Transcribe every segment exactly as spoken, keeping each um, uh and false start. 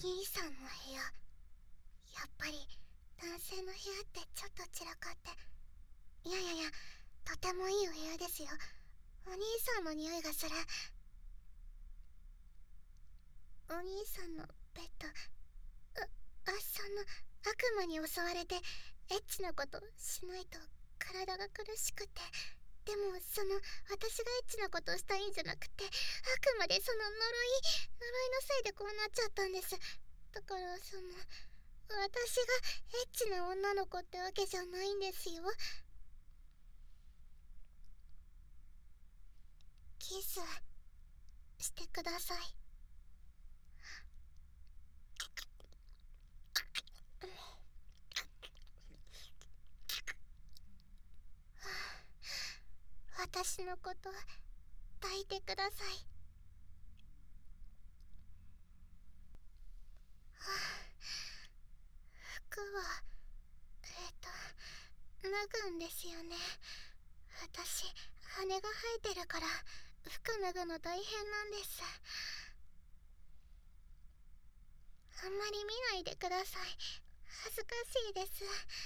兄さんの部屋、やっぱり男性の部屋ってちょっと散らかって。いやいやいや、とてもいいお部屋ですよ。お兄さんの匂いがする。お兄さんのベッド、あ、あその悪魔に襲われてエッチなことしないと体が苦しくて。でもその私がエッチなことをしたいんじゃなくて、あくまでその呪い呪いのせいでこうなっちゃったんです。だからその私がエッチな女の子ってわけじゃないんですよ。キスしてください。私のこと抱いてください。服はえっと脱ぐんですよね。私羽が生えてるから服脱ぐの大変なんです。あんまり見ないでください。恥ずかしいです。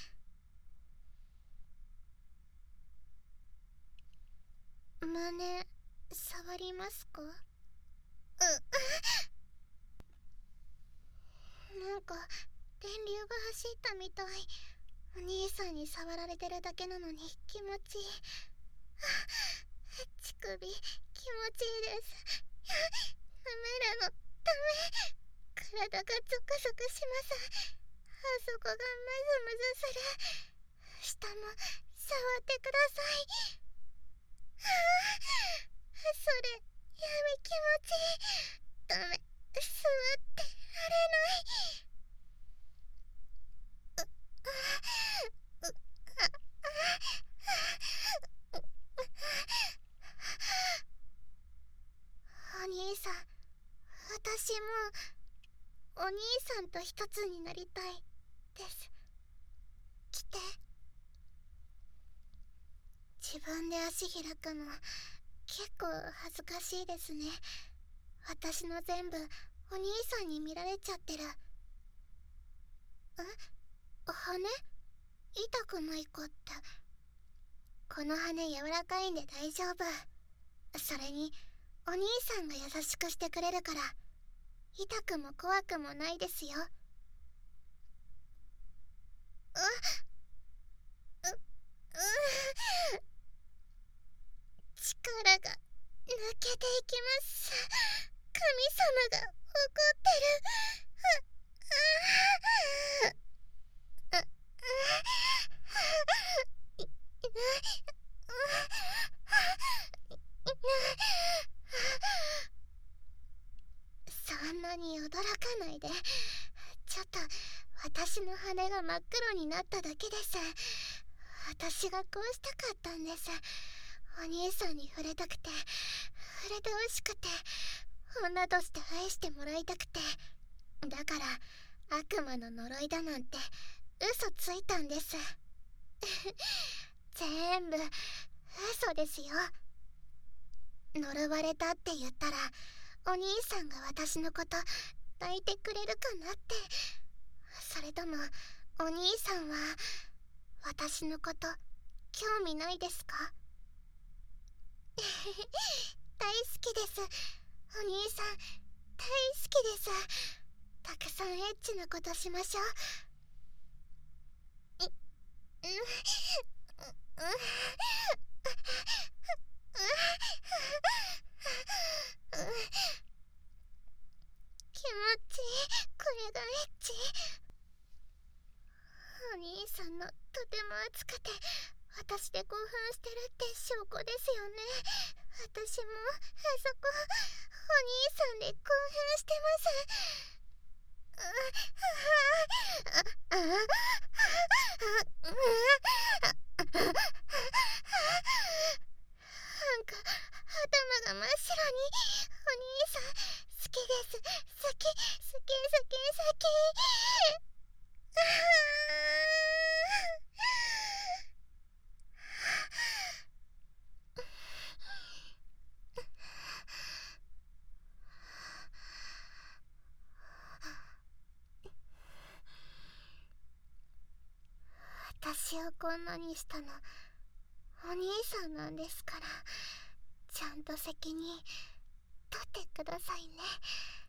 胸触りますか？うなんか電流が走ったみたい。お兄さんに触られてるだけなのに気持ちいい。乳首気持ちいいです。舐めるのダメ。体がゾクゾクします。あそこがムズムズする。下も触ってください。それやめ気持ちいい。ダメ、座ってられない。お兄さん、私もお兄さんと一つになりたいです。来て。自分で足開くの結構恥ずかしいですね。私の全部お兄さんに見られちゃってる。え？羽？痛くないかって。この羽柔らかいんで大丈夫。それにお兄さんが優しくしてくれるから痛くも怖くもないですよ。ううう力が抜けていきます。神様が怒ってる。ああそんなに驚かないで。ちょっと私の羽が真っ黒になっただけです。私がこうしたかったんです。お兄さんに触れたくて、触れてほしくて、女として愛してもらいたくて。だから悪魔の呪いだなんて嘘ついたんです。全部嘘ですよ。呪われたって言ったらお兄さんが私のこと抱いてくれるかなって。それともお兄さんは私のこと興味ないですか？大好きです。お兄さん大好きです。たくさんエッチなことしましょう。い、うん、うん、気持ちいい。これがエッチ。お兄さんのとても熱くて私で興奮してるって証拠ですよね。私もあそこお兄さんで興奮してます。なんか頭が真っ白に。お兄さん好きです。好き好き好き好き。 私をこんなにしたのお兄さんなんですから、ちゃんと責任取ってくださいね。